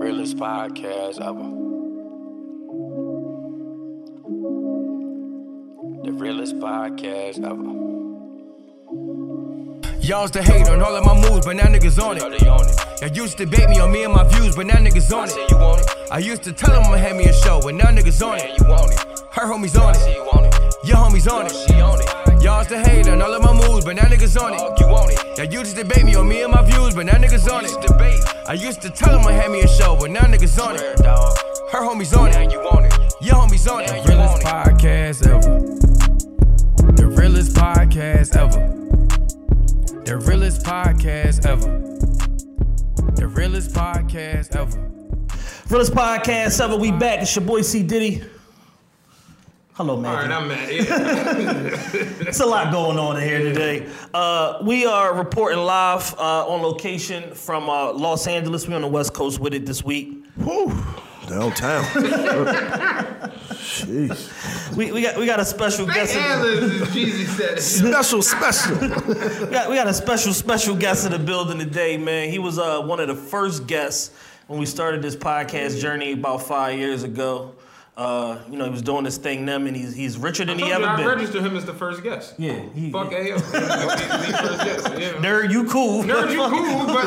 realest podcast ever. The realest podcast ever. Y'all used to hate on all of my moves, but now niggas on it. Y'all used to debate me on me and my views, but now niggas on it. I used to tell them I'ma have me a show, but now niggas on it. Her homies on it. Your homies on it. Y'all used to hate on all of my moves, but now niggas on it. Y'all used to debate me on me and my views, but now niggas on it. I used to tell them I'ma have me a show, but now niggas on it. Her homies on it. Your homies on it. The realest podcast ever. The realest podcast ever. The realest podcast ever. The realest podcast ever. Realest podcast ever. We back. It's your boy C Diddy. Hello, man. All right, I'm mad. Yeah. It's a lot going on in here today. We are reporting live on location from Los Angeles. We're on the West Coast with it this week. Woo. Downtown. Jeez. We got a special guest. Special. We got a special guest in the building today, man. He was one of the first guests when we started this podcast journey about 5 years ago. He was doing this thing then, and he's richer than he ever been. I registered him as the first guest. Yeah. Fuck AO. He's first guest. Yeah. Nerd, you cool. Nerd, you cool, but...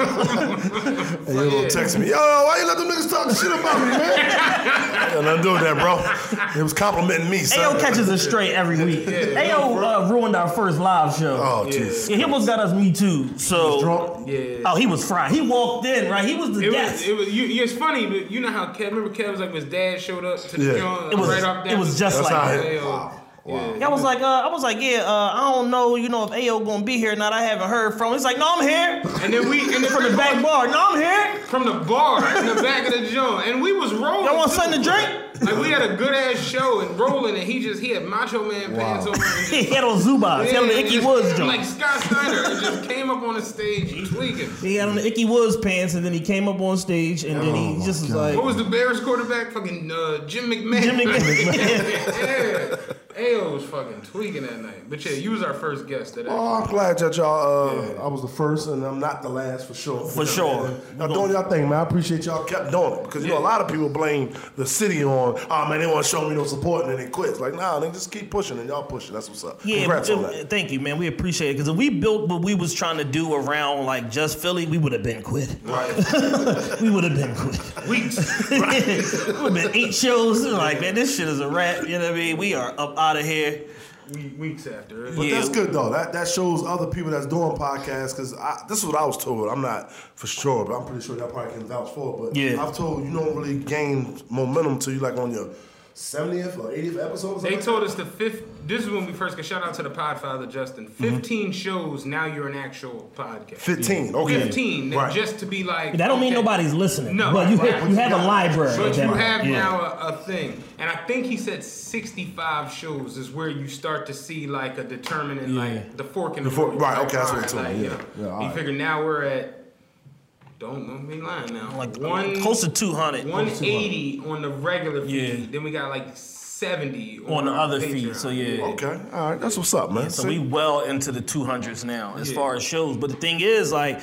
Hey, you gonna text me, yo, why you let them niggas talk shit about me, man? Yeah, nothing to do with that, bro. It was complimenting me, son. AO catches us straight every week. AO ruined our first live show. Oh, jeez. Yeah, he almost got us Me Too. So, He was drunk? Yeah. Oh, he was fried. He walked in, right? He was the guest. It's funny, but you know how Kev, remember Kev was like his dad showed up to the joint right off that. It was just like that. Wow. I was like, I don't know, if AO gonna be here or not. I haven't heard from him. He's like, no, I'm here. And then from the back bar. No, I'm here. From the bar in the back of the joint, and we was rolling. Y'all want something to drink? Like we had a good ass show and rolling, and he had Macho Man pants on. He had on Zubas. He had on the Icky Woods joint. Like Scott Steiner, and just came up on the stage tweaking. He had on the Icky Woods pants, and then he came up on stage, and then he just was like, what was the Bears quarterback? Fucking Jim McMahon. Yeah. AO was fucking tweaking that night. But yeah, you was our first guest today. Oh, I'm glad that y'all, I was the first and I'm not the last for sure. For sure. Y'all doing y'all thing, man. I appreciate y'all kept doing it. Because, a lot of people blame the city on, oh, man, they want to show me no support and then they quit. It's like, nah, they just keep pushing and y'all pushing. That's what's up. Yeah, congrats on that. Thank you, man. We appreciate it. Because if we built what we was trying to do around, like, just Philly, we would have been quit. Right. We would have been quit. Weeks. Right. It would have been 8 shows. Like, man, this shit is a wrap. You know what I mean? We are up out of here. Weeks after. But that's good, though. That shows other people that's doing podcasts, because this is what I was told. I'm not for sure, but I'm pretty sure y'all probably can vouch for it. But I've told you don't really gain momentum until you like on your 70th or 80th episode. They told us the 5th. This is when we first got shout out to the Podfather Justin. 15 shows. Now you're an actual podcast. 15. Okay. 15. Right. Just to be like. That don't mean nobody's listening. No. But you have a library. But you have now a thing. And I think he said 65 shows is where you start to see like a determining like the fork in the road. Right. Okay. That's what it's like, he figured now we're at. Don't be lying now. Like close to 200. 180 on the regular feed. Yeah. Then we got like 70 on the other Patreon. feed. So yeah. Okay. All right. That's what's up, man. Yeah, so we well into the 200s now as far as shows. But the thing is, like,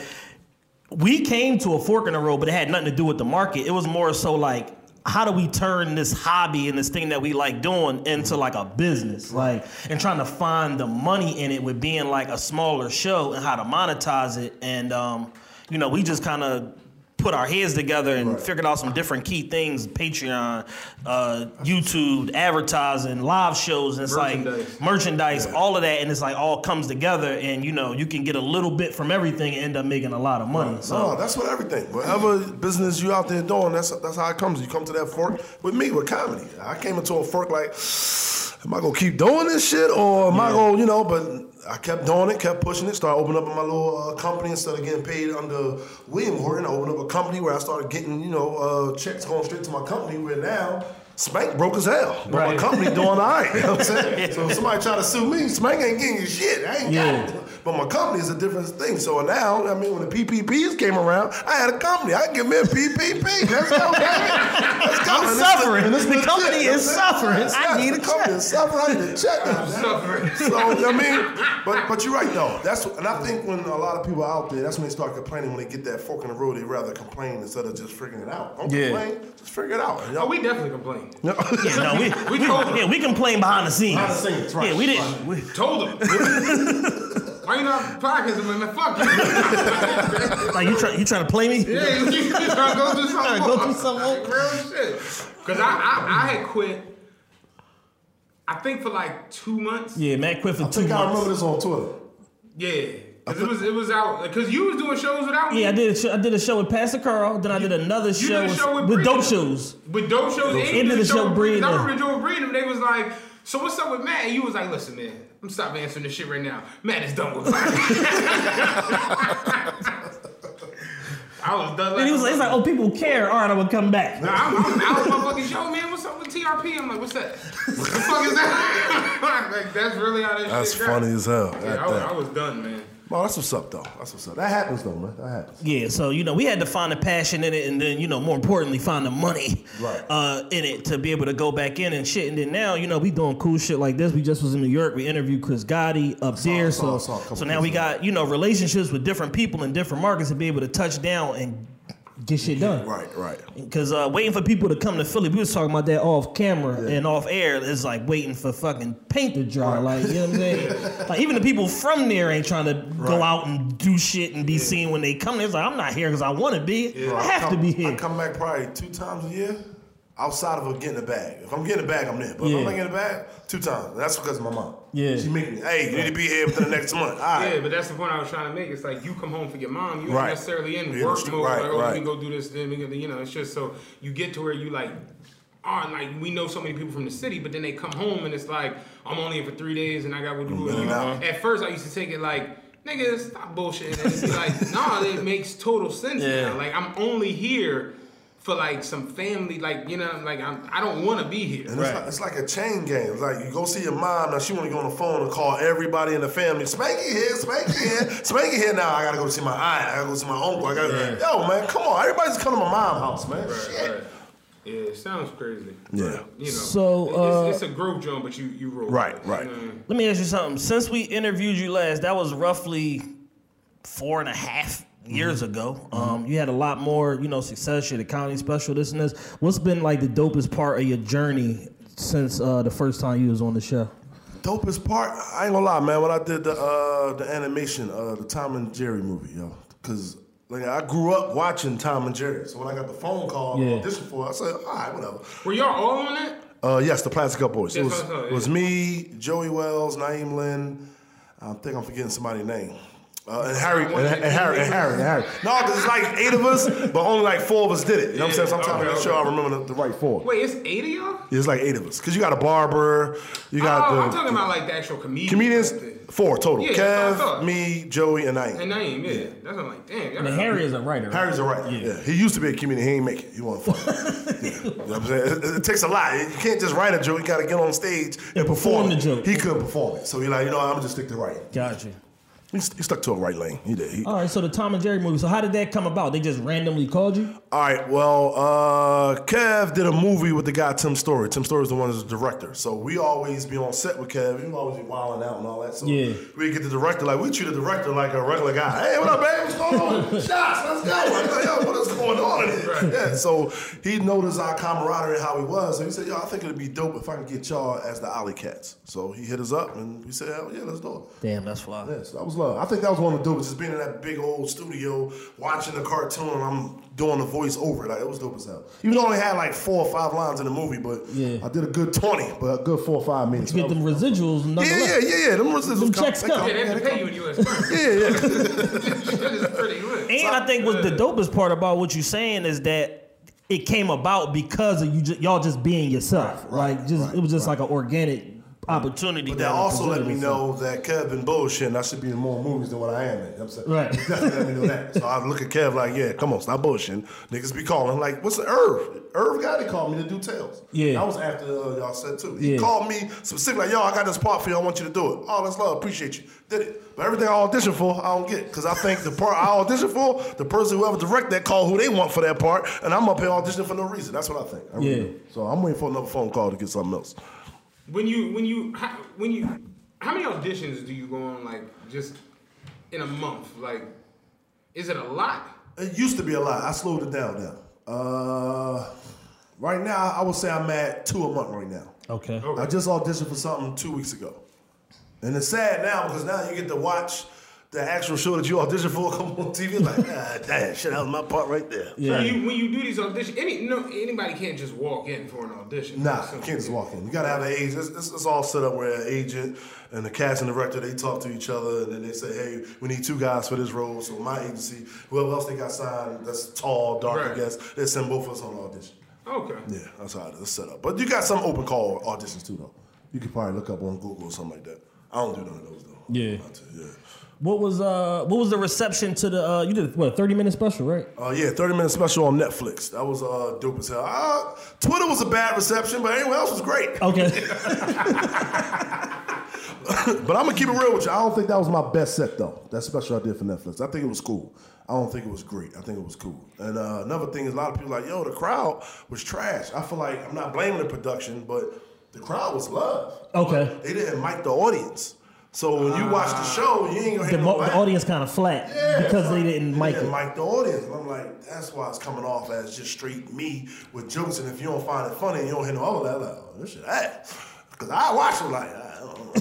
we came to a fork in the road, but it had nothing to do with the market. It was more so like, how do we turn this hobby and this thing that we like doing into like a business, like, and trying to find the money in it with being like a smaller show and how to monetize it. And we just kind of put our heads together and figured out some different key things: Patreon, YouTube, advertising, live shows. And it's like merchandise, all of that, and it's like all comes together. And you can get a little bit from everything and end up making a lot of money. So no, that's what everything. Whatever business you out there doing, that's how it comes. You come to that fork with me with comedy. I came into a fork like, am I gonna keep doing this shit or am I gonna, but I kept doing it, kept pushing it, started opening up my little company instead of getting paid under William Horton. I opened up a company where I started getting, checks going straight to my company where now Spank broke as hell. But my company doing all right. You know what I'm saying? So if somebody try to sue me, Spank ain't getting you shit. I ain't got it. But my company is a different thing. So now, I mean, when the PPPs came around, I had a company. I can give me a PPP. Let's go, baby. Let's go. I'm suffering. The company is suffering. I need a company is suffering. I need a check. I'm suffering. So, I mean, but you're right, though. And I think when a lot of people out there, that's when they start complaining when they get that fork in the road. They rather complain instead of just figuring it out. Don't complain. Just figure it out. Oh, we definitely complain. We complain behind the scenes. Behind the scenes, right. Yeah, we didn't. We told them. Why you not podcasting, man? Fuck you. Like you trying to play me? Yeah, you trying to go do something. Go do something. Real shit. Because I had quit. I think for like 2 months. Yeah, Matt quit for 2 months. I think I remember this on Twitter. Yeah. Because it was out. Because you was doing shows without me. Yeah, I did a show with Pastor Carl. Then I did another show with Dope Shows. With Dope Shows. And did a show with Breeden. I remember Joe Breeden. They was like, so what's up with Matt? And you was like, listen, man, I'm stop answering this shit right now. Matt is done with me. I was done. And he was like, it's like, oh, people care. All right, I will come back. Nah, I'm out of my fucking show, man. What's up with TRP? I'm like, what's that? What the fuck is that? Like, that's really how that That's shit funny as hell. Yeah, I was done, man. Well, that's what's up, though. That's what's up. That happens, though, man. That happens. Yeah, so, we had to find the passion in it and then, more importantly, find the money in it to be able to go back in and shit. And then now, we doing cool shit like this. We just was in New York. We interviewed Chris Gotti up there. So now we got, relationships with different people in different markets to be able to touch down and get shit done. Right. Because waiting for people to come to Philly, we was talking about that off camera and off air. It's like waiting for fucking paint to dry. Like, you know what I'm saying? Like, even the people from there ain't trying to go out and do shit and be seen when they come there. It's like, I'm not here because I want to be. Yeah. I have to be here. I come back probably 2 times a year. Outside of getting a bag. If I'm getting a bag, I'm there. But if I'm not getting a bag, 2 times. That's because of my mom. Yeah. She make me, hey, you need to be here within the next month. All right. Yeah, but that's the point I was trying to make. It's like you come home for your mom. You're not necessarily in work mode. Let me go do this. Then it's just so you get to where you like, we know so many people from the city, but then they come home and it's like, I'm only in for 3 days and I got what to do. At first, I used to take it like, nigga, stop bullshitting. And be like, nah, it makes total sense now. Like, I'm only here for like some family, like, I don't want to be here. And it's like a chain game. It's like you go see your mom, now she want to go on the phone and call everybody in the family. Spanky here, Spanky here, Spanky here. Now I gotta go see my aunt, I gotta go see my uncle. Yo, man, come on, everybody's coming to my mom's house, man. Shit. Right. Yeah, it sounds crazy. Yeah. So it's a growth jump, but you roll. Right. Let me ask you something. Since we interviewed you last, that was roughly 4.5 years ago. You had a lot more, success. You're the comedy special, this and this. What's been like the dopest part of your journey since the first time you was on the show? Dopest part? I ain't gonna lie, man. When I did the animation, the Tom and Jerry movie, because I grew up watching Tom and Jerry. So when I got the phone call audition for it, I said, all right, whatever. Were y'all all on that? Yes, the Plastic Cup Boys. It was me, Joey Wells, Naeem Lynn. I think I'm forgetting somebody's name. And Harry. No, because it's like 8 of us, but only like 4 of us did it. You know what I'm saying? So I'm trying to make sure I remember the right 4. Wait, it's 8 of y'all? Yeah, it's like 8 of us. Because you got a barber, you got I'm talking about like the actual comedians. Comedians, 4 total. Yeah, Kev, me, Joey, and Naeem. Yeah. That's what I'm like, damn. And Harry is a writer, right? Harry's a writer, yeah. He used to be a comedian. He ain't make it. He wasn't funny. You know what I'm saying? It takes a lot. You can't just write a joke. You got to get on stage and perform the joke. He couldn't perform it. So he's like, I'm going to just stick to writing. Gotcha. He stuck to a right lane. He did. All right, so the Tom and Jerry movie. So how did that come about? They just randomly called you? All right, well, Kev did a movie with the guy Tim Story. Tim Story is the one who's the director. So we always be on set with Kev. He always be wilding out and all that. So we get the director, we treat the director like a regular guy. Hey, what up, babe? What's going on? Shots, let's go. Like, yo, what is going on in here? Right. Yeah, so he noticed our camaraderie and how he was. So he said, I think it'd be dope if I can get y'all as the Alley Cats. So he hit us up and we said, hell yeah, let's do it. Damn, that's fly. Yeah, so that was love. I think that was one of the dopest, just being in that big old studio, watching the cartoon, and I'm doing the voice over it. Like, it was dope as hell. Even though I only had like 4 or 5 lines in the movie, but I did a good 20, but a good 4 or 5 minutes. You get them residuals, nonetheless. Yeah. Them residuals. Them checks come. Yeah, they have to pay you in U.S. funds. Yeah. That is pretty lit. And I think what the dopest part about what you're saying is that it came about because of y'all just being yourself. It was just like an organic opportunity. But that also let me know that Kev been bullshitting. I should be in more movies than what I am in. You know what I'm saying? Right. Definitely let me know that. So I look at Kev like, yeah, come on, stop bullshitting. Niggas be calling. I'm like, what's the Irv? Irv got to call me to do Tales. Yeah. That was after y'all said too. He called me specifically like, yo, I got this part for you. I want you to do it. Oh, that's love. Appreciate you. Did it. But everything I auditioned for, I don't get. Because I think the part I auditioned for, the person whoever direct that call who they want for that part, and I'm up here auditioning for no reason. That's what I think. I really do. So I'm waiting for another phone call to get something else. How many auditions do you go on, like, just in a month? Like, is it a lot? It used to be a lot. I slowed it down now. Right now, I would say I'm at 2 a month right now. Okay. I just auditioned for something 2 weeks ago. And it's sad now because now you get to watch the actual show that you auditioned for come on TV. Like, damn, shit, that was my part right there. Yeah. So when you do these auditions, anybody can't just walk in for an audition. Nah, you can't just walk in. You gotta have an agent. It's all set up where an agent and the casting director, they talk to each other and then they say, hey, we need 2 guys for this role. So my agency, whoever else they got signed, that's tall, dark, I guess, they send both of us on the audition. Okay. Yeah, that's how it's set up. But you got some open call auditions too, though. You could probably look up on Google or something like that. I don't do none of those, though. Yeah. What was the reception to the you did what, 30-minute special, right? 30-minute special on Netflix. That was dope as hell. Twitter was a bad reception, but everyone else was great. Okay. But I'm gonna keep it real with you. I don't think that was my best set though. That special I did for Netflix. I think it was cool. I don't think it was great. I think it was cool. And another thing is a lot of people like, yo, the crowd was trash. I feel like I'm not blaming the production, but the crowd was love. Okay. They didn't mic the audience. So when you watch the show, you ain't gonna hear the audience kind of flat because they didn't mic it. Mic the audience. And I'm like, that's why it's coming off as just straight me with jokes. And if you don't find it funny, you don't hear no other that, like, oh, this shit ass. Because I watch it like, I don't know.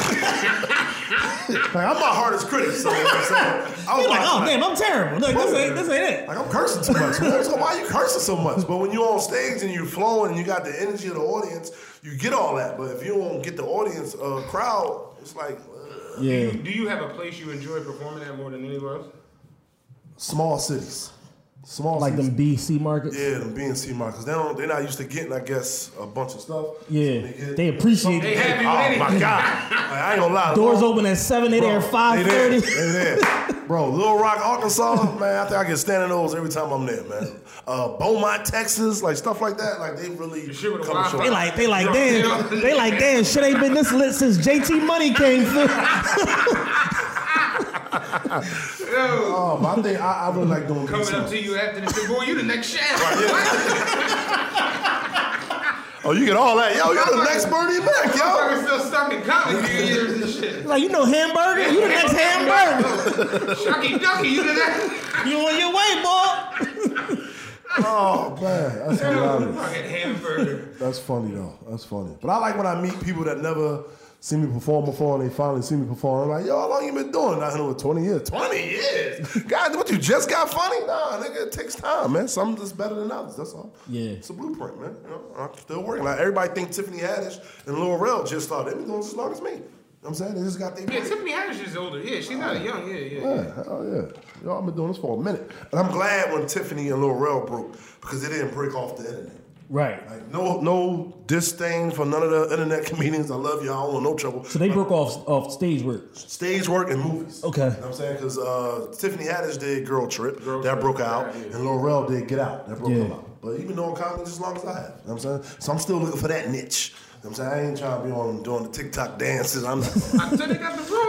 Like, I'm my hardest critic, so you know what I'm saying? I was like, oh damn, I'm terrible. Like, this ain't it. Like, I'm cursing too much. So why are you cursing so much? But when you're on stage and you're flowing and you got the energy of the audience, you get all that. But if you don't get the audience crowd, it's like, yeah. Do you have a place you enjoy performing at more than anywhere else? Small cities. Like them B, C markets? Yeah, them B and C markets. They're not used to getting, I guess, a bunch of stuff. Yeah. They appreciate it. They happy with anything. Oh, my God. Like, I ain't gonna lie. Doors open at 7, they there at 5:30. They there. Bro, Little Rock, Arkansas, man, I think I get standing those every time I'm there, man. Beaumont, Texas, like stuff like that. Like, they really come and show. They like, damn, shit ain't been this lit since JT Money came through. Oh, but I think I really like doing coming up to you after the shit, boy, you the next Shaft. Oh, you get all that. Yo, you're the next Bernie Mac, yo. I'm still stuck in comedy years and shit. Like, you know Hamburger? You the next Hamburger. Shucky Ducky, you the next. You on your way, boy. Oh, man. That's hilarious. Fucking Hamburger. That's funny, though. That's funny. But I like when I meet people that never see me perform before and they finally see me perform. I'm like, yo, how long you been doing? I know 20 years. 20 years? God, what, you just got funny? Nah, nigga, it takes time, man. Some just better than others, that's all. Yeah. It's a blueprint, man. You know, I'm still working. Like, everybody think Tiffany Haddish and Lil Rel just started. They've been doing this as long as me. You know what I'm saying? They just got their Tiffany Haddish is older. Yeah, she's not young. Yeah. Hell yeah. Y'all been doing this for a minute. And I'm glad when Tiffany and Lil Rel broke because they didn't break off the internet. Right. Like, no disdain for none of the internet comedians. I love y'all. I don't want no trouble. So they broke off stage work? Stage work and movies. Okay. You know what I'm saying? Because Tiffany Haddish did Girl Trip. That broke out. Yeah. And Lil Rel did Get Out. That broke him out. But you've been doing comedy as long as I have. You know what I'm saying? So I'm still looking for that niche. You know what I'm saying? I ain't trying to be on doing the TikTok dances. I'm not. I said they got the room.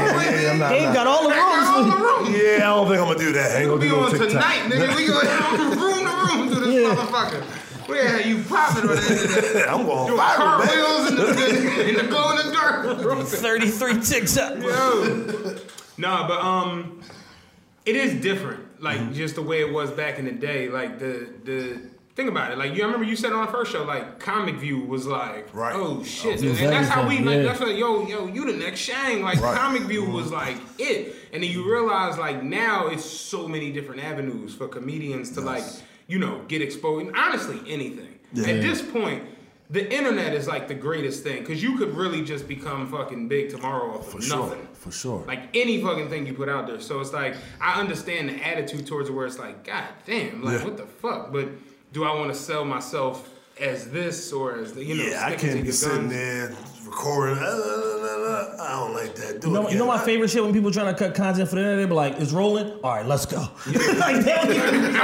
They got all the rooms. Yeah, I don't think I'm going to do that. I ain't going to do no TikTok. Tonight, nigga. We going to room to this motherfucker. Where you popping on that? I'm going viral, cartwheels in the glow in the dark. 33 TikTok. Yo. No, but it is different. Like just the way it was back in the day. Like the think about it. Like I remember you said on our first show, like Comic View was like, oh shit, and that's how we like. That's like, yo, you the next Shang. Like Comic View was like it, and then you realize like now it's so many different avenues for comedians to like. Get exposed. And honestly, anything. Yeah. At this point, the internet is like the greatest thing because you could really just become fucking big tomorrow off of nothing. For sure. Like any fucking thing you put out there. So it's like, I understand the attitude towards it where it's like, God damn, like what the fuck? But do I want to sell myself as this or as the, you know. Yeah, I can't be sitting there recording. I don't like that. You know my favorite shit when people trying to cut content for the internet, they be like, "It's rolling. All right, let's go." Like they don't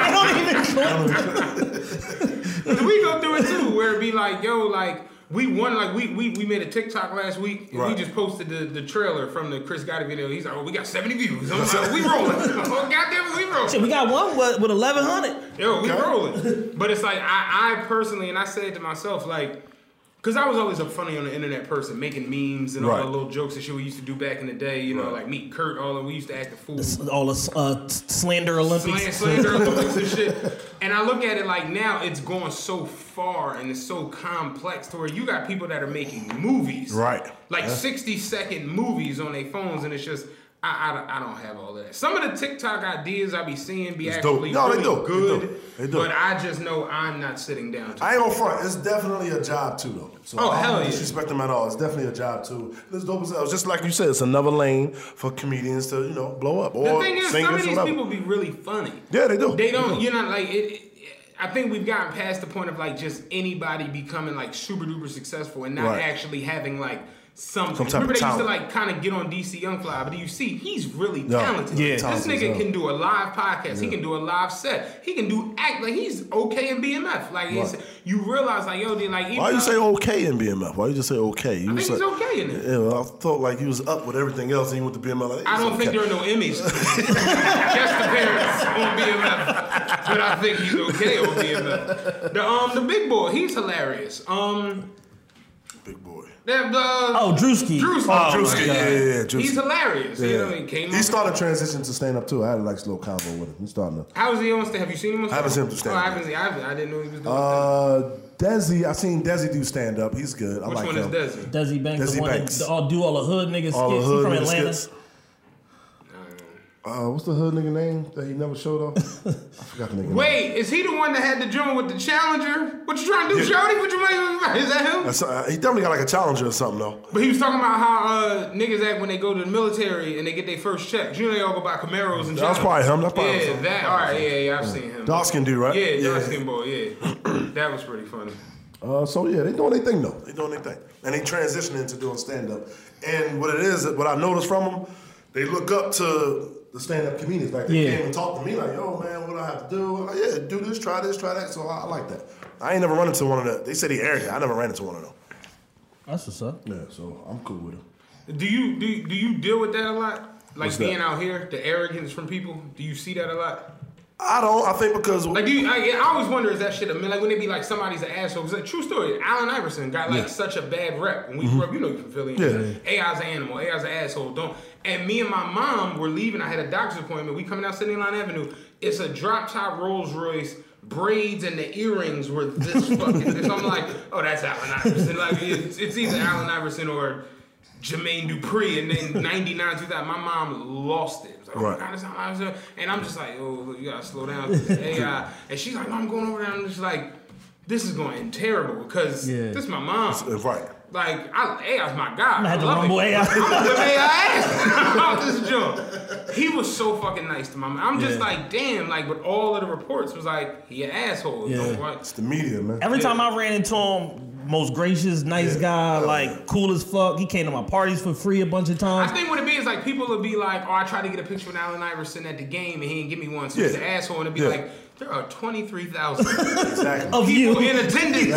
even. We go through it too, where it be like, yo, like. We won, like, we made a TikTok last week, and we just posted the trailer from the Chris Gotti video. He's like, oh, we got 70 views. I'm like, we rolling. Oh, goddamn it, we rolling. Shit, we got one with 1,100. Yo, we rolling. But it's like, I personally, and I said to myself, like, because I was always a funny on the internet person, making memes and all the little jokes and shit we used to do back in the day, you know, like Meet Kurt, all that. We used to act the fool. All the Slander Olympics. Slander Olympics and shit. And I look at it like now it's going so far and it's so complex to where you got people that are making movies. Right. Like 60-second movies on their phones, and it's just, I don't have all that. Some of the TikTok ideas I be seeing be actually really good. They do. But I just know I'm not sitting down. I ain't gonna front. It's definitely a job too, though. So I don't disrespect them at all. It's definitely a job too. It's dope as hell. Just like you said, it's another lane for comedians to blow up. Or the thing is, some of these people be really funny. Yeah, they do. They don't. You know, like I think we've gotten past the point of like just anybody becoming like super duper successful and not actually having like something. Remember they used to like kind of get on DC Young Fly, but you see he's really talented. Yeah, this nigga can do a live podcast. He can do a live set. He can do act like he's okay in BMF. Like you realize like yo, like why you say okay in BMF? Why you just say okay? I think he's okay in it. Yeah, well, I thought like he was up with everything else and he went to BMF. Like, I don't think there are no Emmys. Just the parents on BMF, but I think he's okay on BMF. The big boy, he's hilarious. Big boy. Drewski. Drewski. Yeah, Drewski. He's hilarious. Yeah. You know, he started transition to stand up too. I had a nice little convo with him. He's starting to. How is he on stand? Have you seen him on stand up? I haven't seen him stand up. I didn't know he was doing Desi, I seen Desi do stand up. He's good. I like him. Which one is Desi? Desi Banks, the one that do all the hood niggas skits. He from Atlanta. Skits. What's the hood nigga name that he never showed off? I forgot the nigga name. Wait, is he the one that had the joint with the Challenger? What you trying to do, Shorty? What you want? Is that him? He definitely got like a Challenger or something though. But he was talking about how niggas act when they go to the military and they get their first checks. You know they all go buy Camaros and shit. That's probably him. That's probably him. That. All right, yeah, I've seen him. Dark skin dude, right? Yeah, dark skin boy. Yeah, that was pretty funny. So yeah, they doing their thing though. They doing their thing, and they transitioning into doing stand up. And what it is, what I noticed from them, they look up to the stand-up comedians. Like they came and talked to me like, yo, man, what do I have to do? I'm like, yeah, do this, try that. So I like that. I ain't never run into one of them. They said he arrogant. I never ran into one of them. That's what's up. Yeah, so I'm cool with him. Do you deal with that a lot? Like being out here, the arrogance from people? Do you see that a lot? I don't. I think because like I always wonder is that shit. I mean, like when they be like somebody's an asshole. It's a true story. Allen Iverson got like such a bad rep when we grew up. You know, you from Philly. AI's an animal. AI's an asshole. Don't. And me and my mom were leaving. I had a doctor's appointment. We coming out City Line Avenue. It's a drop top Rolls Royce. Braids and the earrings were this fucking. So I'm like, oh, that's Allen Iverson. Like it's either Allen Iverson or Jermaine Dupri, and then 99, 2000, my mom lost it. Like, oh my God, that's Allen Iverson. And I'm just like, oh, you gotta slow down. AI. And she's like, no, I'm going over there. I'm just like, this is going terrible because this is my mom. Right. Like, AI's my guy. I had to rumble AI. I'm gonna whip AI out this jump. He was so fucking nice to my mom. I'm just like, damn, like, but all of the reports was like, he an asshole. Yeah. You know, it's the media, man. Every time I ran into him, most gracious, nice guy, like cool as fuck. He came to my parties for free a bunch of times. I think what it be is like people will be like, oh, I tried to get a picture with Allen Iverson at the game and he didn't give me one, so he's an asshole. And it'd be like, there are 23,000 of people in attendance.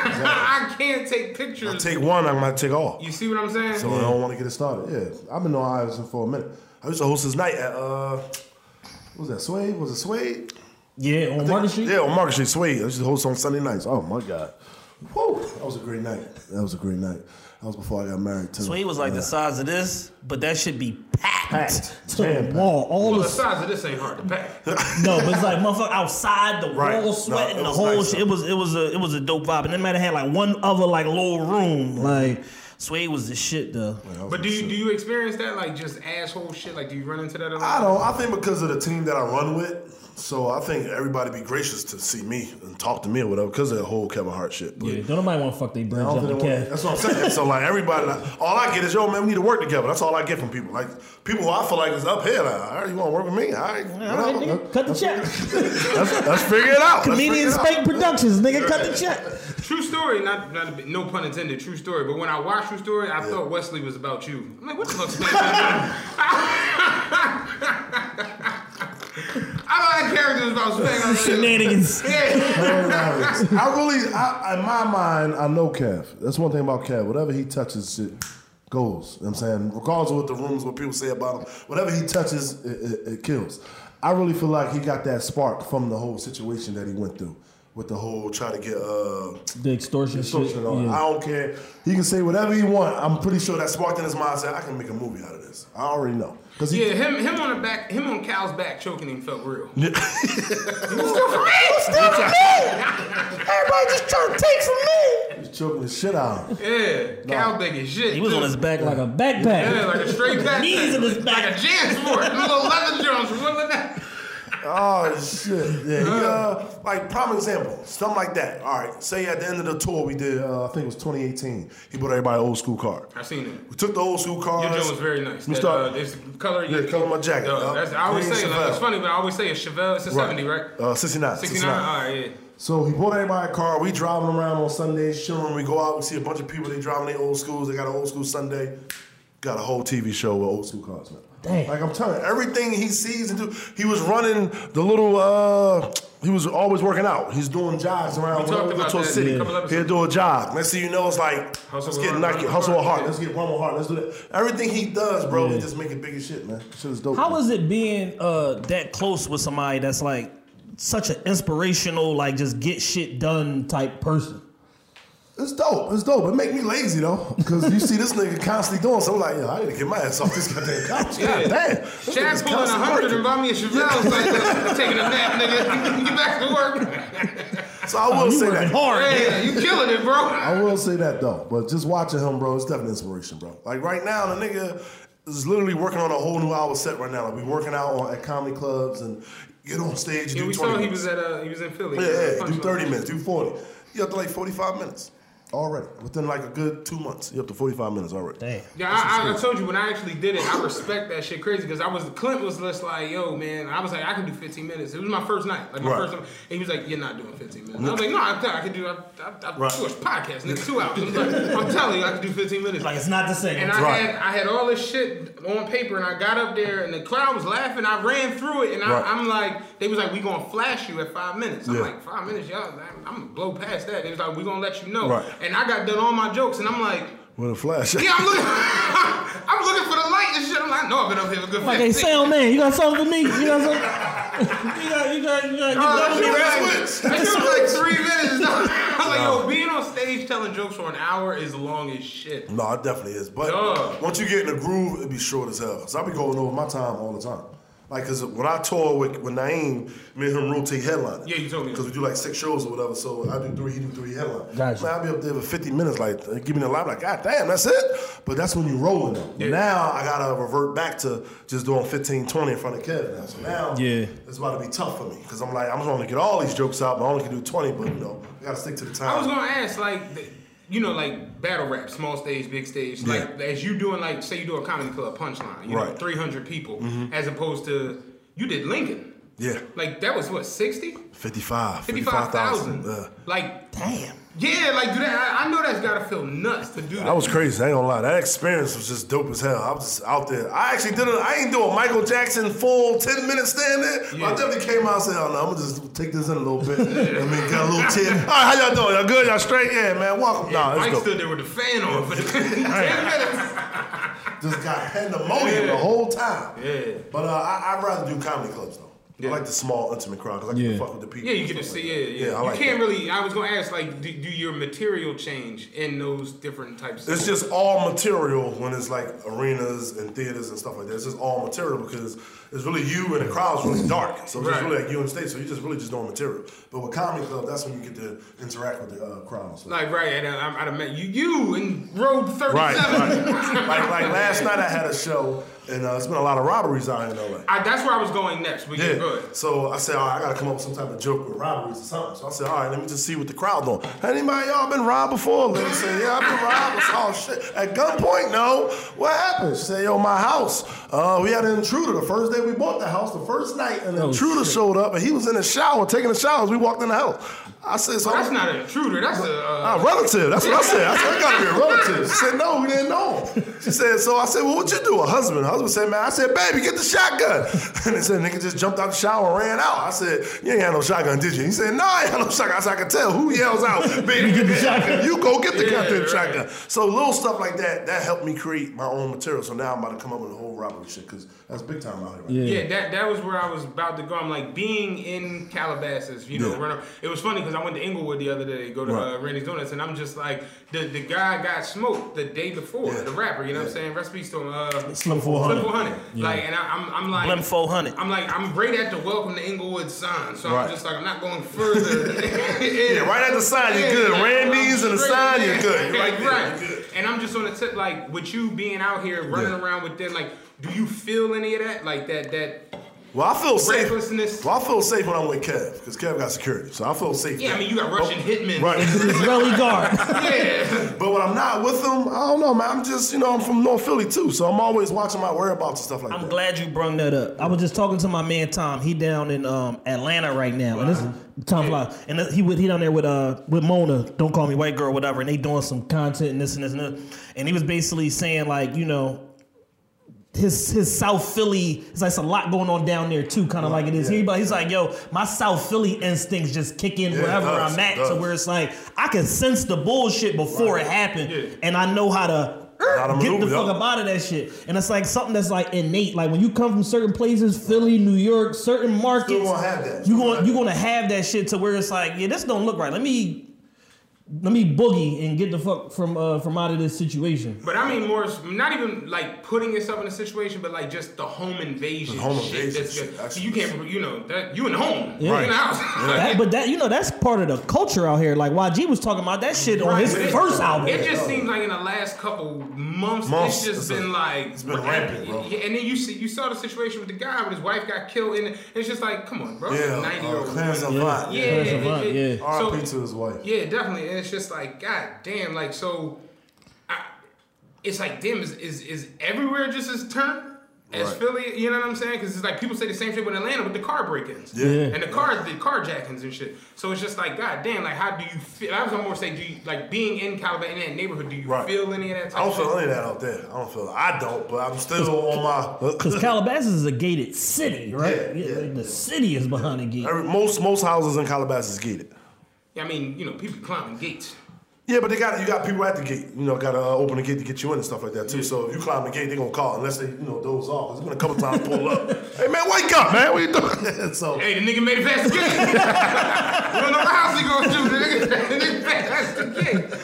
I can't take pictures. I take one, I might take all. You see what I'm saying? So I don't want to get it started. Yeah, I've been on Iverson for a minute. I used to host his night at what was that? Suede? Was it Suede? Yeah, on Market Street. Yeah, on Market Street, Suede. I used to host on Sunday nights. Oh my God. Whoa, that was a great night. That was That was before I got married too. Suede was like the size of this, but that should be packed. To the wall. The size of this ain't hard to pack. No, but it's like motherfucker outside the wall sweating the whole nice shit. It was a dope vibe, and they might have had like one other like little room. Like Suede was the shit though. But do you experience that like just asshole shit? Like do you run into that a lot? I don't. I think because of the team that I run with. So I think everybody be gracious to see me and talk to me or whatever because of the whole Kevin Hart shit. But don't nobody want to fuck their brains up the cat. That's what I'm saying. So like everybody, all I get is, yo man, we need to work together. That's all I get from people. Like people who I feel like is up here. Like, all right, you want to work with me? All right, cut the check. Let's figure it out. Comedian Spank Productions, nigga, cut the check. True story, not no pun intended, true story. But when I watched True Story, I thought Wesley was about you. I'm like, what the fuck's Spank doing? I thought that character was about Spank. Shenanigans. In my mind, I know Kev. That's one thing about Kev. Whatever he touches, shit goes. You know what I'm saying? Regardless of what the rumors, what people say about him, whatever he touches, it kills. I really feel like he got that spark from the whole situation that he went through. With the whole trying to get the extortion shit. I don't care. He can say whatever he want. I'm pretty sure that sparked in his mind said, I can make a movie out of this. I already know. Him on Cal's back choking him felt real. Yeah. Still for me. Everybody just trying to take from me. He's choking the shit out of him. Yeah, Cal big as shit. He was on his back like a backpack. Yeah, like a straight backpack. Knees in his back. Like a JanSport. Little leather Jones from that. Oh shit! Yeah, like prime example, something like that. All right, say at the end of the tour we did, I think it was 2018. He bought everybody an old school car. I seen it. We took the old school car. Your joint was very nice. We started. It's color. Yeah, color my jacket. I always say it's funny, but I always say it's Chevelle. It's a 70, right? 69. 69. All right, yeah. So he bought everybody a car. We driving around on Sundays, chilling. We go out. We see a bunch of people. They driving their old schools. They got an old school Sunday. Got a whole TV show with old school cars, man. Damn. Like I'm telling you, everything he sees and do. He was running the little. He was always working out. He's doing jogs around the city. He'll do a jog. Next thing you know, it's like let's get Nike, hustle hard. Let's get one more hard. Let's do that. Everything he does, bro, he just make it big as shit, man. Shit is dope. How is it being that close with somebody that's like such an inspirational, like just get shit done type person? It's dope. It's dope. It make me lazy though, because you see this nigga constantly doing something. Like, yo, I need to get my ass off this goddamn couch. God damn. Shaq pulling 100 and buy me a Chevelle. Like, taking a nap, nigga. Get back to work. So I will say that. Hard. Yeah, you killing it, bro. I will say that though. But just watching him, bro, it's definitely inspiration, bro. Like right now, the nigga is literally working on a whole new hour set right now. Like we working out at comedy clubs and get on stage and do 20 minutes. We saw he was in Philly. Yeah, do 30 minutes, do 40. You up to like 45 minutes. Already. Within like a good 2 months. You're up to 45 minutes already. Damn. Yeah, I told you when I actually did it, I respect that shit crazy because Clint was just like, yo, man, I was like, I can do 15 minutes. It was my first night. Like my first time. And he was like, you're not doing 15 minutes. And I was like, no, I can do I do a podcast, nigga, 2 hours. I'm telling you, I can do 15 minutes. Like it's not the same. And I had all this shit on paper and I got up there and the crowd was laughing. I ran through it and I'm like, they was like, we gonna flash you at 5 minutes. I'm like, 5 minutes, y'all, I'm gonna blow past that. They was like, we gonna let you know. Right. And I got done all my jokes, and I'm like, with a flash. Yeah, I'm looking for the light and shit. I'm like, no, I've been up here for a good 15. Like, hey, sound man, you got something for me? You got something? you got that shit was like 3 minutes. I was like, yo, being on stage telling jokes for an hour is long as shit. No, it definitely is. But once you get in the groove, it'd be short as hell. So I be going over my time all the time. Like, cause when I tour with Naeem, me and him rotate headlining. Yeah, you told me. Because we do like 6 shows or whatever, so I do 3, he do 3 headlines. Gotcha. Man, I'll be up there for 50 minutes, like, give me the live, like, God damn, that's it? But that's when you rolling though. Yeah. Now I gotta revert back to just doing 15, 20 in front of Kev now. So now it's about to be tough for me. Cause I'm like, I'm just gonna get all these jokes out, but I only can do 20, but you know, I gotta stick to the time. I was gonna ask, like, you know, like battle rap, small stage, big stage. Like, as you doing, like, say you do a comedy club punchline, you know, 300 people, as opposed to, you did Lincoln. Yeah. Like, that was what, 60? 55,000. Like, damn. Yeah, like, dude, I know that's gotta feel nuts to do that. That was crazy, I ain't gonna lie. That experience was just dope as hell. I was just out there. I actually I ain't doing Michael Jackson full 10-minute stand there. Yeah. I definitely came out and said, oh no, I'm gonna just take this in a little bit. I mean, got a little tip. All right, how y'all doing? Y'all good? Y'all straight? Yeah, man, welcome. Yeah, Mike stood there with the fan on for 10 minutes. Just got pandemonium the whole time. Yeah. But I'd rather do comedy clubs though. Yeah. I like the small, intimate crowd because I get to fuck with the people. Yeah, you get to see it. Yeah, I like you can't that. really. I was gonna ask, like, do your material change in those different types? It's just all material when it's like arenas and theaters and stuff like that. It's just all material because it's really you and the crowd's really dark. So it's just really like you on stage. So you just really just doing material. But with comedy club, that's when you get to interact with the crowd. So. Like and I'd have met you in row 37. Right. like last night I had a show. And there's been a lot of robberies out here in LA. That's where I was going next. But yeah, good. So I said, all right, I gotta come up with some type of joke with robberies or something. So I said, all right, let me just see what the crowd doing. Anybody y'all been robbed before? Lady said, yeah, I've been robbed. Oh shit. At gunpoint, no. What happened? She said, yo, my house. We had an intruder the first day we bought the house, the first night, and the intruder showed up and he was in the shower, taking a shower as we walked in the house. I said, so that's not an intruder. That's a relative. That's what I said. I said, I gotta be a relative. She said, no, we didn't know. She said, so I said, well, what you do? A husband. Husband said, man, I said, baby, get the shotgun. And they said, nigga just jumped out the shower and ran out. I said, you ain't had no shotgun, did you? He said, no, I ain't had no shotgun. I said, I can tell who yells out, baby, get the shotgun. You go get the goddamn shotgun. So little stuff like that helped me create my own material. So now I'm about to come up with a whole robbery shit because that's big time out here. Right? Yeah, that was where I was about to go. I'm like, being in Calabasas, you know, it was funny because I went to Inglewood the other day, go to Randy's Donuts, and I'm just like, the guy got smoked the day before, the rapper, you know what I'm saying? Recipe Store, Slim 400. Slim 400. Yeah. Like, and I'm like, Slim 400. I'm like, I'm right at the welcome to Inglewood sign, so I'm just like, I'm not going further. Right at the sign, you're good. Randy's and the sign, you're good. You're right there. Right. You're good. And I'm just on the tip, like, with you being out here running around with them, like, do you feel any of that? Like that Well, I feel safe. recklessness? Well, I feel safe when I'm with Kev, because Kev got security, so I feel safe. Yeah, I mean, you got Russian hitmen. Right. Israeli guard. Yeah. But when I'm not with them, I don't know, man. I'm just, you know, I'm from North Philly, too, so I'm always watching my whereabouts and stuff like that. I'm glad you brung that up. I was just talking to my man Tom. He down in Atlanta right now, and this is Tom Fly, and he down there with Mona. Don't call me white girl, whatever. And they doing some content and this and this and that. And he was basically saying like, you know, his South Philly, it's like a lot going on down there too, kind of like it is here. But he's like, yo, my South Philly instincts just kick in wherever I'm at, to where it's like I can sense the bullshit before it happened, and I know how to get the fuck up out of that shit. And it's like something that's like innate. Like when you come from certain places, Philly, New York, certain markets, Still gonna have that. you're gonna have that shit to where it's like, yeah, this don't look right. Let me boogie and get the fuck from out of this situation. But I mean more, not even like putting yourself in a situation, but like just the home invasion. So you can't, you know, that you in the home, you in the house. But that, you know, that's part of the culture out here. Like YG was talking about that shit on his first album. It just seems like in the last couple months it's just been like it's been rampant, bro. And then you saw the situation with the guy when his wife got killed, and it's just like, come on, bro. 90-year-old Clarence Avant. R.I.P. to his wife. Yeah, definitely. And it's just like, god damn, like, so it's like, damn, is everywhere just as turned as Philly? You know what I'm saying? Because it's like people say the same shit with Atlanta with the car break-ins and the carjackings and shit. So it's just like, god damn, like, how do you feel? I was gonna more say, do you, like, being in Calabasas, in that neighborhood, do you feel any of that type I don't of shit? feel any of that out there. I don't, but I'm still on my... Because Calabasas is a gated city, right? Like the city is behind the gate. Most houses in Calabasas is gated. Yeah, I mean, you know, people climbing gates. Yeah, but you got people at the gate. You know, got to open the gate to get you in and stuff like that too. So if you climb the gate, they gonna call unless they doze off. There's been a couple times pull up. Hey man, wake up, man. What you doing? So hey, the nigga made it past the gate. We don't know what house he gonna do. The nigga past the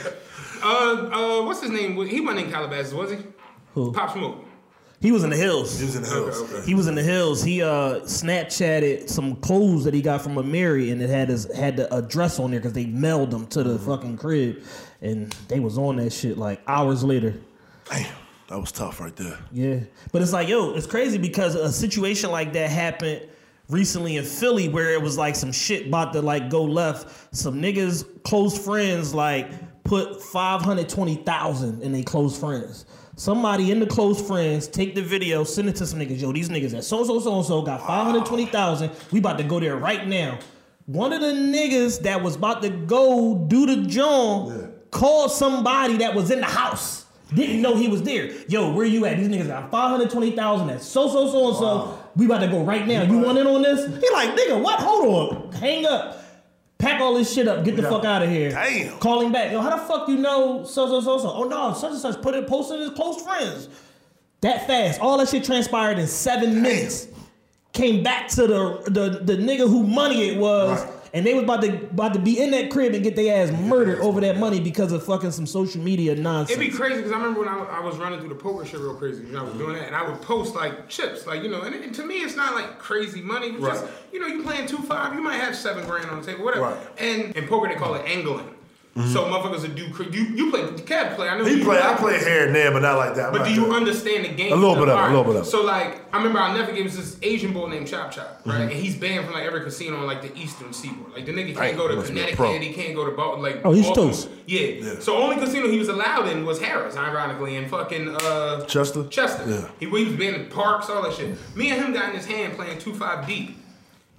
gate. What's his name? He wasn't in Calabasas, was he? Who? Pop Smoke. He was in the hills. He was in the hills. Okay. He was in the hills. He Snapchatted some clothes that he got from Amiri, and it had the address on there because they mailed them to the fucking crib, and they was on that shit like hours later. Damn, that was tough right there. Yeah, but it's like, yo, it's crazy because a situation like that happened recently in Philly where it was like some shit about to like go left. Some niggas, close friends, like put $520,000 in their close friends. Somebody in the close friends take the video, send it to some niggas. Yo, these niggas at so got $520,000. We about to go there right now. One of the niggas that was about to go do the John called somebody that was in the house. Didn't know he was there. Yo, where you at? These niggas got $520,000 at so. We about to go right now. You want in on this? He like, nigga, what? Hold on. Hang up. Pack all this shit up. Get the fuck out of here. Damn. Call him back. Yo, how the fuck you know so? Oh no, such and such posted his close friends. That fast. All that shit transpired in 7 minutes. Came back to the nigga who money it was. Right. And they was about to be in that crib and get their ass murdered over that money because of fucking some social media nonsense. It'd be crazy because I remember when I was running through the poker shit real crazy. You know, I was doing that and I would post like chips, like, you know, and to me it's not like crazy money. It's just, you know, you playing 2-5, you might have $7 grand on the table, whatever. Right. And in poker they call it angling. Mm-hmm. So motherfuckers would do. You play. Cat play. I know he play. I play here and there, but not like that. But do you understand the game? A little bit of it. So like, I remember I never gave us this Asian boy named Chop Chop, right? And he's banned from like every casino on like the Eastern Seaboard. Like the nigga can't go to Connecticut. He can't go to Baltimore. Like he's toast. Yeah. So only casino he was allowed in was Harris, ironically, and fucking Chester. Yeah. He was banned in parks, all that shit. Me and him got in his hand playing 2-5 deep.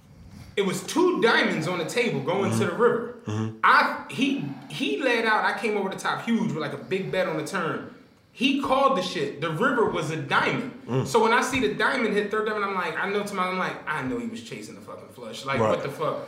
It was 2 diamonds on the table going to the river. He laid out. I came over the top huge with like a big bet on the turn. He called the shit. The river was a diamond. So when I see the diamond hit third diamond, I'm like, I know he was chasing the fucking flush. Like, what the fuck?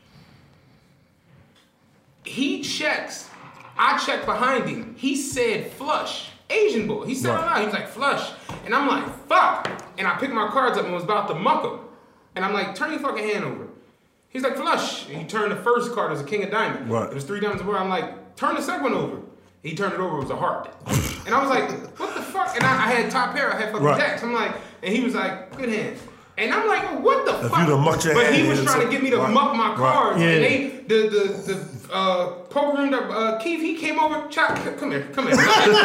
He checks. I check behind him. He said flush. Asian boy. He said it out. He was like, flush. And I'm like, fuck. And I picked my cards up and was about to muck him. And I'm like, turn your fucking hand over. He's like, flush. And he turned the first card as a king of diamond. It was 3 diamonds over. I'm like, turn the second one over. He turned it over. It was a heart. And I was like, what the fuck? And I had top pair. I had fucking jacks. I'm like, and he was like, good hand. And I'm like, oh, what the fuck? But he was trying to get me to muck my cards. And they, the poker room, Keith, he came over, chop, come here. Because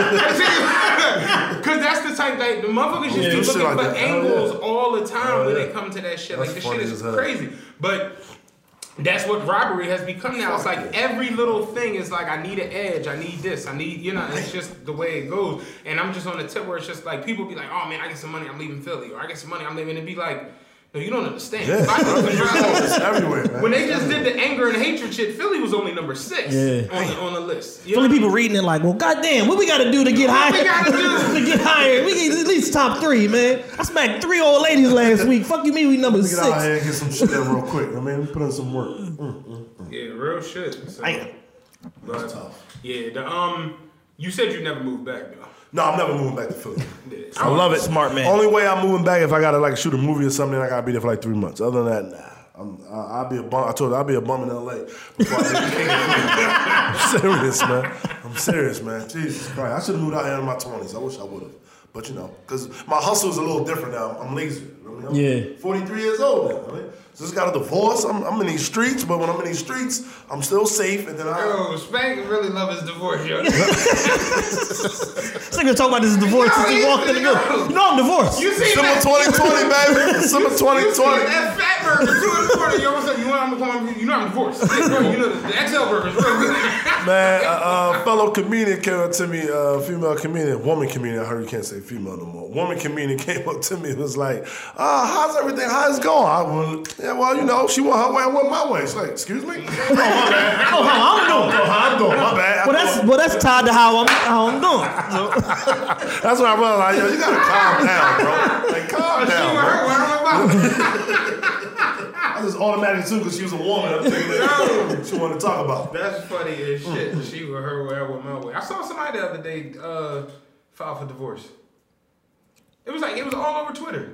that's the type that the motherfuckers just be looking for angles all the time when they come to that shit. Like, the shit is crazy. But that's what robbery has become now. It's like every little thing is like, I need an edge, I need this, I need, it's just the way it goes. And I'm just on the tip where it's just like, people be like, oh man, I get some money, I'm leaving Philly. Or I get some money, I'm leaving. And be like, no, you don't understand. Yeah. It's everywhere, man. When they just did the anger and hatred shit, Philly was only number 6 on the list. Philly people reading it like, well, goddamn, what we got to do to get higher? What we got to do to get higher? We get at least top 3, man. I smacked 3 old ladies last week. Fuck you, mean we number 6? Get out here and get some shit in real quick. I mean, we put in some work. Yeah, real shit. So, that's tough. Yeah, you said you never moved back though. No, I'm never moving back to Philly. I love it, smart man. Only way I'm moving back if I gotta like shoot a movie or something, I gotta be there for like 3 months. Other than that, nah. I'll be a bum. I told you I'll be a bum in LA before I leave King of Queens. I'm serious, man. Jesus Christ. I should have moved out here in my 20s. I wish I would have. But because my hustle is a little different now. I'm lazy. I'm 43 years old now. Just got a divorce. I'm in these streets, but when I'm in these streets, I'm still safe. And then Spank really love his divorce, yo. This nigga talking about this divorce since he walked in the door. You know I'm divorced. You see December 2020, baby. December 2020. That fat burger, 2 in the morning. Yo, what's up? You know I'm divorced. You know the XL burgers. Man, a fellow comedian came up to me, female comedian, woman comedian. I heard you can't say female no more. Woman comedian came up to me and was like, how's everything? How's it going? I went, she went her way, I went my way. She's like, excuse me? Oh, my bad. How I'm doing. My bad. Well, that's tied to how I'm doing. So. That's what I realized. Yo, you gotta calm down, bro. Like, calm down, bro. I just automatically too, because she was a woman. I'm thinking she wanted to talk about. That's funny as shit. She went her way, I went my way. I saw somebody the other day file for divorce. It was all over Twitter.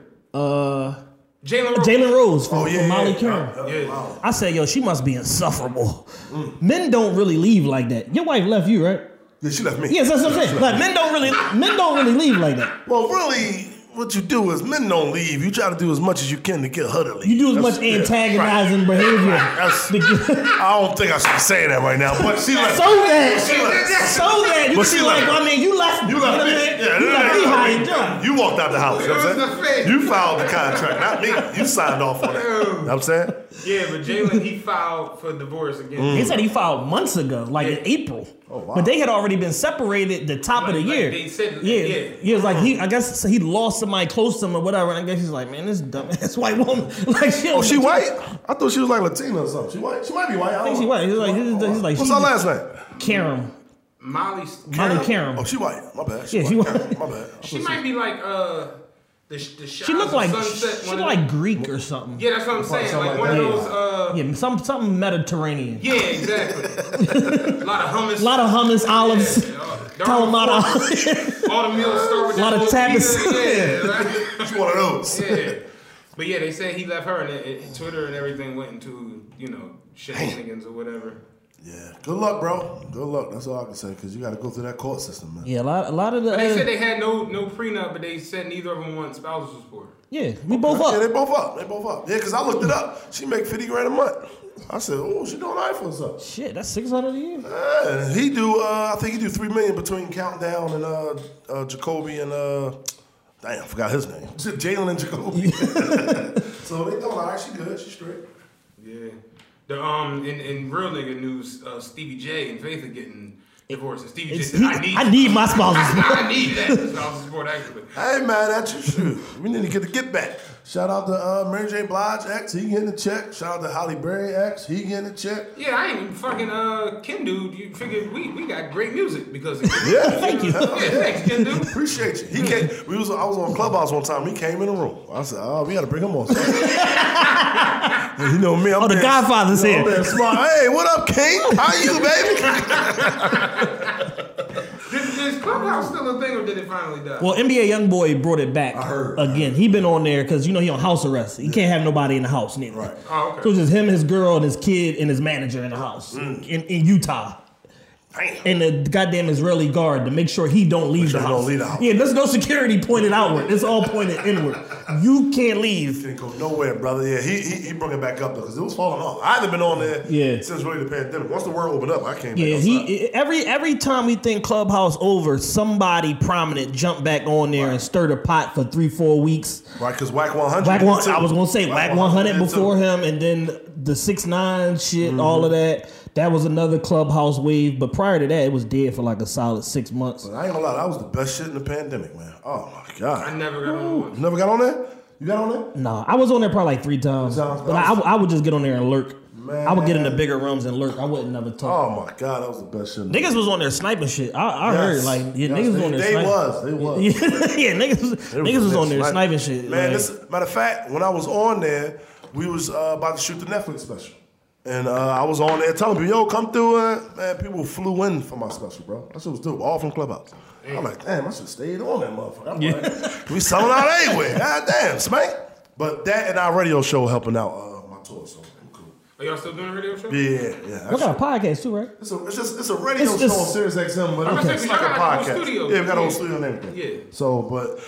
Jalen Rose from Molly Karen. Wow. I said, yo, she must be insufferable. Men don't really leave like that. Your wife left you, right? Yeah, she left me. Yes, that's what I'm saying. Like men don't really leave like that. Well, really, what you do is men don't leave. You try to do as much as you can to get her to leave. You do as much antagonizing behavior. I don't think I should be saying that right now, but she left. So that you can be like, I mean, you left me. You left me. Yeah, you left me high and dry. You walked out the house. You know what I'm saying? You filed the contract, not me. You signed off on it. You know what I'm saying? Yeah, but Jalen, he filed for divorce again. He said he filed months ago, like in April. Oh, wow. But they had already been separated the top of the year. They said, it was like I guess he lost somebody close to him or whatever. And I guess he's like, man, this dumbass white woman. Like, she white? I thought she was like Latina or something. She white? She might be white. I think she white. He's like, what's her last name? Karen. Molly Karen. Oh, she white. My bad. She white. My bad. She might be like she looked like like Greek or something. Yeah, that's what I'm saying. Like one of those. Something Mediterranean. Yeah, exactly. A lot of hummus, olives, Kalamata. All the meals start with a lot of tapas. Yeah, She's one of those. Yeah, but yeah, they said he left her, and Twitter and everything went into shenanigans or whatever. Yeah, good luck, bro. Good luck. That's all I can say, because you got to go through that court system, man. Yeah, a lot of the. But they said they had no prenup, but they said neither of them want spousal support. Yeah, we both up. Yeah, they both up. Yeah, because I looked it up. She make $50,000 a month. I said, oh, she doing iPhone stuff. Shit, that's $600 a year. Yeah, he do. I think he do $3 million between Countdown and Jacoby and damn, I forgot his name. Jalen and Jacoby. So they doing all right. She good. She straight. Yeah. The in real nigga news, Stevie J and Faith are getting divorced. And Stevie J said, I need my spousal support. I need that spousal support actually. I ain't mad at you. Shoot, we need to get back. Shout out to Mary J. Blige X, he getting a check. Shout out to Halle Berry X, he getting a check. Yeah, I ain't even fucking Ken dude. You figured we got great music because of Yeah, thank you. Yeah, thanks, Ken dude. Appreciate you. He came. I was on Clubhouse one time. He came in the room. I said, "Oh, we got to bring him on." And you know me. I'm the Godfather's here. I'm being smart. Hey, what up, King? How you, baby? Is Clubhouse still a thing, or did it finally die? Well, NBA YoungBoy brought it back. I heard. Again. He been on there because he on house arrest. He can't have nobody in the house neither. Right. Oh, okay. So it's just him, his girl, and his kid, and his manager in the house in Utah. Damn. And the goddamn Israeli guard to make sure he don't leave the house. Yeah, there's no security pointed outward. It's all pointed inward. You can't leave. Can't go nowhere, brother. Yeah, he brought it back up though because it was falling off. I haven't been on there since really the pandemic. Once the world opened up, I came back outside. Every time we think Clubhouse over, somebody prominent jumped back on there and stirred a pot for 3-4 weeks. Right, because Wack 100. I was gonna say Wack 100 before him, and then the 6ix9ine shit, all of that. That was another Clubhouse wave, but prior to that, it was dead for like a solid 6 months. But I ain't gonna lie, that was the best shit in the pandemic, man. Oh my god! I never got on one. You never got on there? You got on there? Nah, I was on there probably like 3 times. But I would just get on there and lurk. Man. I would get in the bigger rooms and lurk. I wouldn't never talk. Oh my god, that was the best shit. Niggas was on there sniping shit. I heard like niggas was on there. They was. Yeah, niggas was on there sniping shit. Man, like, matter of fact, when I was on there, we was about to shoot the Netflix special. And I was on there telling people, yo, come through. Man, people flew in for my special, bro. That shit was dope, all from Clubhouse. I'm like, damn, I should have stayed on that motherfucker. I'm like, we selling out anyway. God damn, Spank. But that and our radio show helping out my tour, so I'm cool. Are y'all still doing a radio show? Yeah. we got a podcast too, right? It's a radio show on Sirius XM, but it's like a podcast. Yeah, we got a whole studio and everything. Yeah. So, but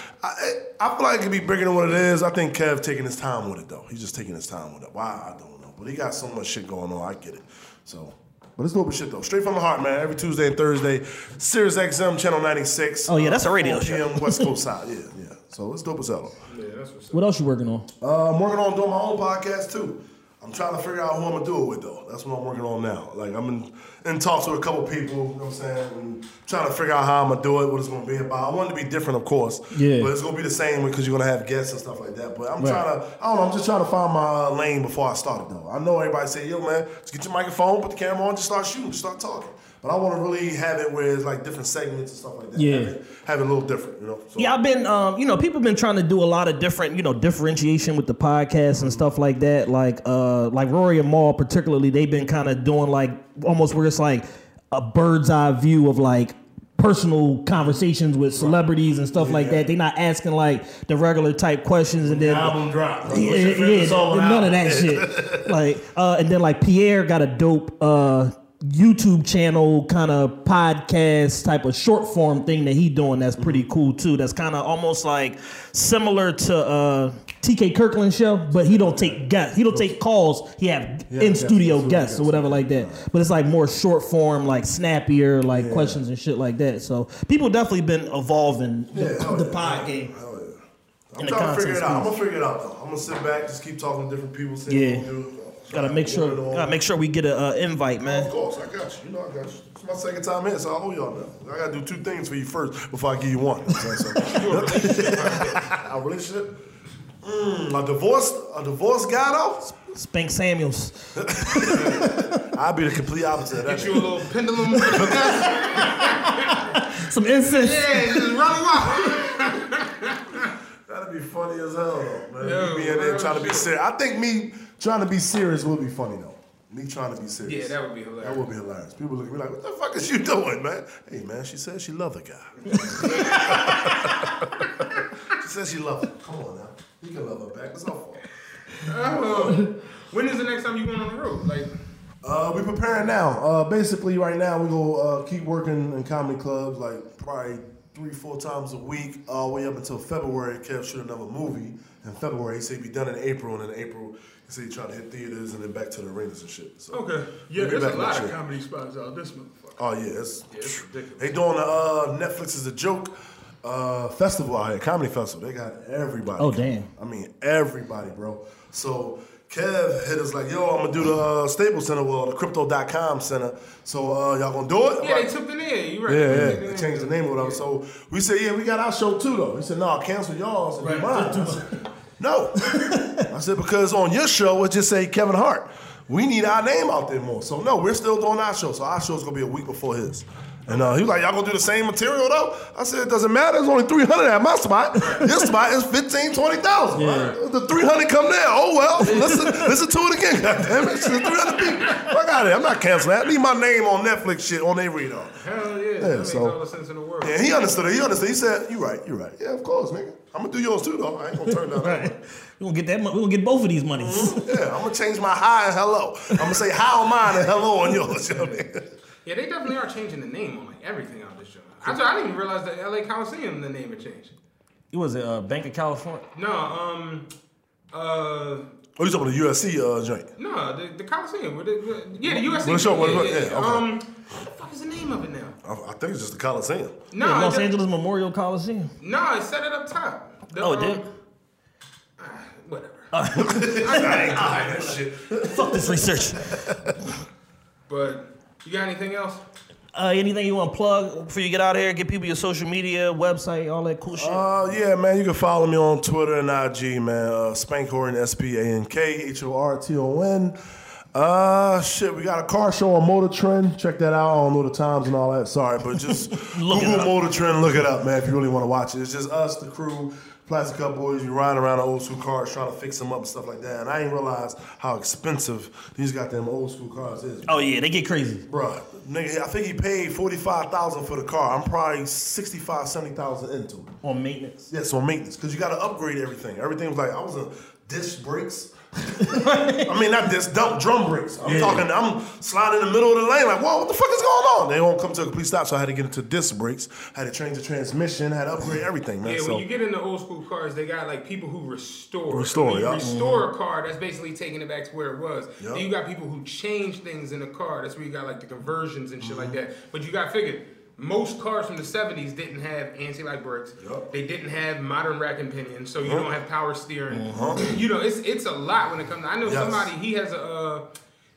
I feel like it could be bigger than what it is. I think Kev taking his time with it, though. He's just taking his time with it. Why? I don't know. But he got so much shit going on. I get it. So, but it's dope as shit, though. Straight from the heart, man. Every Tuesday and Thursday. Sirius XM, Channel 96. Oh, yeah, that's a radio show. PM, West Coast side. Yeah. So, it's dope as hell, though. Yeah, that's what's up. What else you working on? I'm working on doing my own podcast, too. I'm trying to figure out who I'm going to do it with, though. That's what I'm working on now. Like, I'm in talks with a couple people, you know what I'm saying? And trying to figure out how I'm going to do it, what it's going to be about. I want it to be different, of course. Yeah. But it's going to be the same because you're going to have guests and stuff like that. But I'm I'm just trying to find my lane before I start it, though. I know everybody say, yo, man, just get your microphone, put the camera on, just start shooting, just start talking. But I want to really have it where it's like different segments and stuff like that. Yeah. Have it a little different, you know? So. Yeah, I've been, people been trying to do a lot of different, differentiation with the podcast and stuff like that. Like Rory and Mal particularly, they've been kind of doing like almost where it's like a bird's eye view of like personal conversations with celebrities and stuff like that. They're not asking like the regular type questions and then album drop. None of that shit. Like and then like Pierre got a dope YouTube channel kind of podcast type of short form thing that he doing that's pretty cool too. That's kind of almost like similar to TK Kirkland show, but he don't take guests. He don't take calls. He have in studio guests or whatever like that. But it's like more short form, like snappier, like questions and shit like that. So people definitely been evolving the pod game. I'm trying to figure it out. I'm gonna figure it out though. I'm gonna sit back, just keep talking to different people. Gotta make sure we get an invite, man. Of course, I got you. You know I got you. It's my second time here, so I owe y'all now. I gotta do 2 things for you first before I give you one. A relationship? A divorce guy though? Spank Samuels. I'd be the complete opposite of that. Get you a little pendulum. Some incense. Yeah, just run wild. That'd be funny as hell, though, man. Me being there trying to be serious. I think me trying to be serious would be funny, though. Me trying to be serious. Yeah, that would be hilarious. That would be hilarious. People look at me like, what the fuck is you doing, man? Hey, man, she said she loved the guy. She said she loved him. Come on now. You can love her back. It's our fault. When is the next time you going on the road? Like, we preparing now. Basically, right now, we go keep working in comedy clubs, like probably 3-4 times a week, all the way up until February. Kev shoot another movie in February. He said he'd be done in April, and in April, he said he'd try to hit theaters and then back to the arenas and shit. So, okay. Yeah, there's a lot of comedy spots out this motherfucker. Oh, yeah. It's ridiculous. They doing Netflix is a joke festival out here, comedy festival. They got everybody. Oh, damn. I mean, everybody, bro. So Kev hit us like, yo, I'm going to do the Staples Center, the Crypto.com Center. So y'all going to do it? Yeah, they took the name. You right. Yeah, they changed the name of it. So we said, yeah, we got our show too, though. He said, no, cancel y'all's and do mine. No. I said, because on your show, it just say Kevin Hart. We need our name out there more. So, no, we're still doing our show. So, our show's going to be a week before his. And he was like, y'all going to do the same material, though? I said, it doesn't matter. There's only 300 at my spot. Your spot is 15,000, 20,000. Yeah. The 300 come there. Oh, well, listen to it again, goddammit. It's 300 people. Fuck out of there. I'm not canceling that. I need my name on Netflix shit on their radar. Hell yeah. That makes all the sense in the world. Yeah, he understood it. He said, you right. Yeah, of course, nigga. I'm going to do yours, too, though. I ain't going to turn down that. We're going to get that. We're going to get both of these monies. Mm-hmm. Yeah, I'm going to change my hi and hello. I'm going to say hi on mine and hello on yours. Yeah, they definitely are changing the name on like everything out this show. I didn't even realize that LA Coliseum, the name had changed. It was a Bank of California? No, oh, you talking about the USC joint? No, the Coliseum. The USC. What show? Okay. What the fuck is the name of it now? I think it's just the Coliseum. No, Los Angeles Memorial Coliseum. No, it set it up top. It did? Whatever. I ain't that shit. Fuck this research. But you got anything else? Anything you want to plug before you get out of here? Give people your social media, website, all that cool shit. Yeah, man. You can follow me on Twitter and IG, man. Spank Horton, SPANKHORTON. Shit, we got a car show on Motor Trend. Check that out. I don't know the times and all that. Sorry, but just Google Motor Trend. Look it up, man, if you really want to watch it. It's just us, the crew, Plastic Cup Boys. You riding around the old school cars trying to fix them up and stuff like that. And I didn't realize how expensive these goddamn old school cars is. Oh, yeah, they get crazy. Bruh, nigga, I think he paid $45,000 for the car. I'm probably $65,000, $70,000 into it. On maintenance? Yes, on maintenance. Because you got to upgrade everything. Everything was like, I was a disc brakes. I mean, not disc, drum brakes. I'm talking, I'm sliding in the middle of the lane like, whoa, what the fuck is going on? They won't come to a complete stop, so I had to get into disc brakes. Had to change the transmission, had to upgrade everything, man. Yeah, so, when you get into old school cars, they got like people who restore. Restore a car, that's basically taking it back to where it was. Yep. Then you got people who change things in the car. That's where you got like the conversions and shit like that. But you got figured. Most cars from the 70s didn't have anti-lock brakes. Yep. They didn't have modern rack and pinion, so you don't have power steering. You know, it's a lot when it comes to... I know somebody, he has a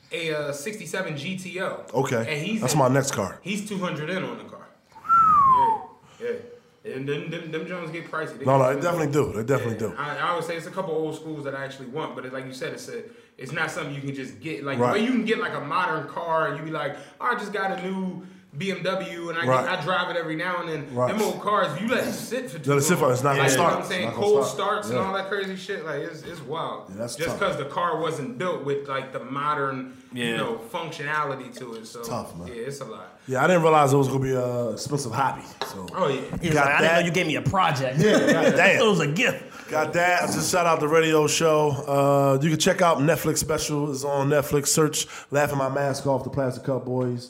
67 GTO. Okay, and that's my next car. He's 200 in on the car. Yeah. And them Jones get pricey. They definitely do. They definitely do. I always say it's a couple old schools that I actually want, but like you said, it's not something you can just get. Like the way you can get like a modern car, and you be like, oh, I just got a new BMW and I drive it every now and then. Them old cars, you let it sit for too long. It's not gonna start. You know what I'm saying? Cold starts and all that crazy shit. Like it's wild. Yeah, that's just because the car wasn't built with like the modern, you know, functionality to it. So tough, man. Yeah, it's a lot. Yeah, I didn't realize it was gonna be an expensive hobby. So I didn't know you gave me a project. Yeah, goddamn. It was a gift. Got that. Just shout out the radio show. You can check out Netflix special. It's on Netflix. Search Laughing My Mask Off, the Plastic Cup Boys.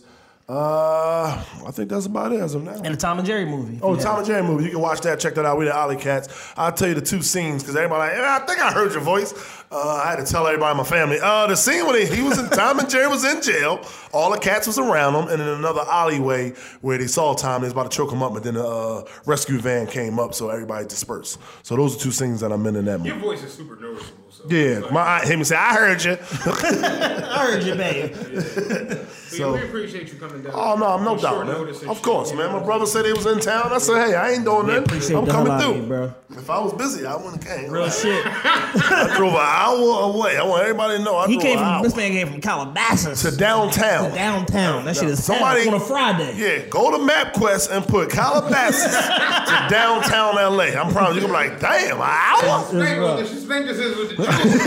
I think that's about it as of now. And the Tom and Jerry movie. Oh, the Tom and Jerry movie. You can watch that. Check that out. We the Alley Cats. I'll tell you the two scenes because everybody like, I think I heard your voice. I had to tell everybody in my family. The scene when he was in Tom and Jerry was in jail. All the cats was around him, and in another alleyway where they saw Tom, they was about to choke him up, but then the rescue van came up, so everybody dispersed. So those are two scenes that I'm in that movie. Your voice is super noticeable. So yeah, my eye hit me say, I heard you. I heard you, babe. So, we appreciate you coming down. Oh, no, no doubt, man. Of course, man. My brother said he was in town. I said, hey, I ain't doing nothing. I'm coming through. Bro. If I was busy, I wouldn't have came. Real shit. I drove an hour away. I want everybody to know this man came from Calabasas. To downtown. That shit is somebody on a Friday. Yeah, go to MapQuest and put Calabasas to downtown LA. I'm probably gonna be like, damn, an hour? Spank this is with the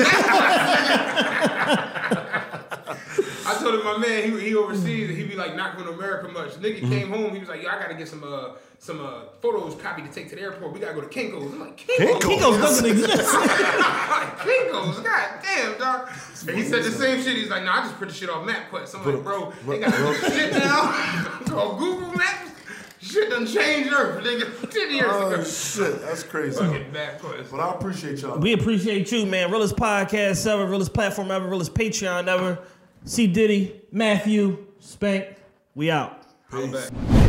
I told him my man, he overseas, and he be like not going to America much. Nigga came home, he was like, yo, I gotta get some photos copied to take to the airport. We gotta go to Kinko's. I'm like, Kinko's doesn't exist. Kinko's, god damn, dog. And he said the same shit. He's like, nah, I just put the shit on MapQuest. I'm like, bro, they got this shit now on Google Maps. Shit done changed Earth, nigga. 10 years ago. Shit, that's crazy. But I appreciate y'all. We appreciate you, man. Realest podcast ever, realest platform ever, realest Patreon ever. C. Diddy, Matthew, Spank, we out. Peace.